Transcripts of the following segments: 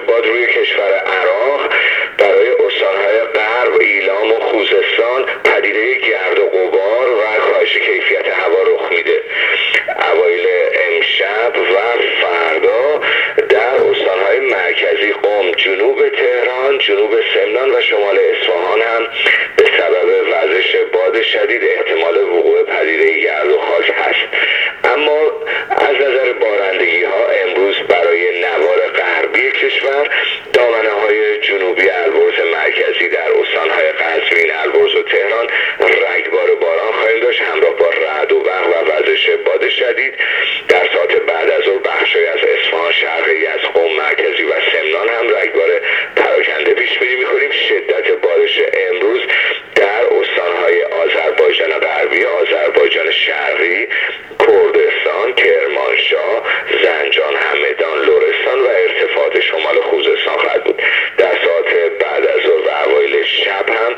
باد روی کشور عراق برای استانهای غرب، ایلام و خوزستان پدیده گرد و غبار و کاهش کیفیت هوا رخ میده. اوایل امشب و فردا در استانهای مرکزی قم، جنوب تهران، جنوب سمنان و شمال اصفهان هم به سبب وزش باد شدید احتمال وقوع پدیده گرد و خاک هست. اما از نظر بارندگی ها امروز برای نوار غربی کشور، دامنه های جنوبی البرز مرکزی در استانهای قزوین، البرز و تهران رگبار باران خواهیم داشت همراه با رعد و برق و وزش باد شدید. در ساعت بعد از ظهر بخشی از اصفهان، شرقی از قم، مرکزی و سمنان هم رگبار پراکنده پیش بینی می‌کنیم. شدت بارش امروز در استانهای آذربایجان غربی، آذربایجان شرقی، کردستان، کرمانشاه، زنجان، همدان، لرستان و ارتفاعات شمال خوزستان خواهد بود. در ساعت بعد از ظهر و اوایل شب هم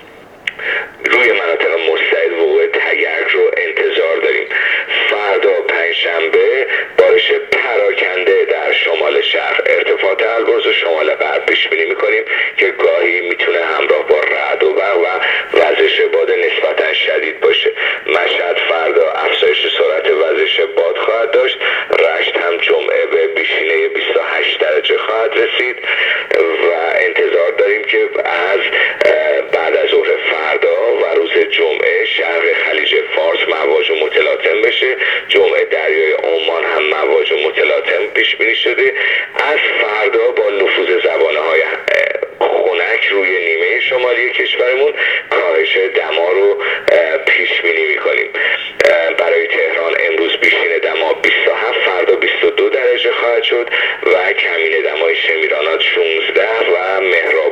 روی مناطق مستعد وقوع تگرگ رو انتظار داریم. فردا پنجشنبه بارش پراکنده در شمال شرق، ارتفاعات البرز و شمال غرب پیش بینی می‌کنیم که گاهی میتونه همراه با رعد و برق و وزش باد نسبتاً شدید باشه. مشهد فردا افزایش سرعت وزش باد خواهد داشت. رشت هم جمعه به بیشینه 28 درجه خواهد رسید و انتظار داریم که از بعد از ظهر فردا و روز جمعه شرق خلیج فارس مواج متلاطم بشه. جمعه دریای عمان هم مواج متلاطم پیش بینی شده. از فردا با نفوذ زبانه‌های خنک روی نیمه شمالی کشورمون کاهش دما رو پیش بینی می‌کنیم. برای تهران امروز بیشین دما 27، فردا 22 درجه خواهد شد و کمین دمای شمیرانات 16 و مهراب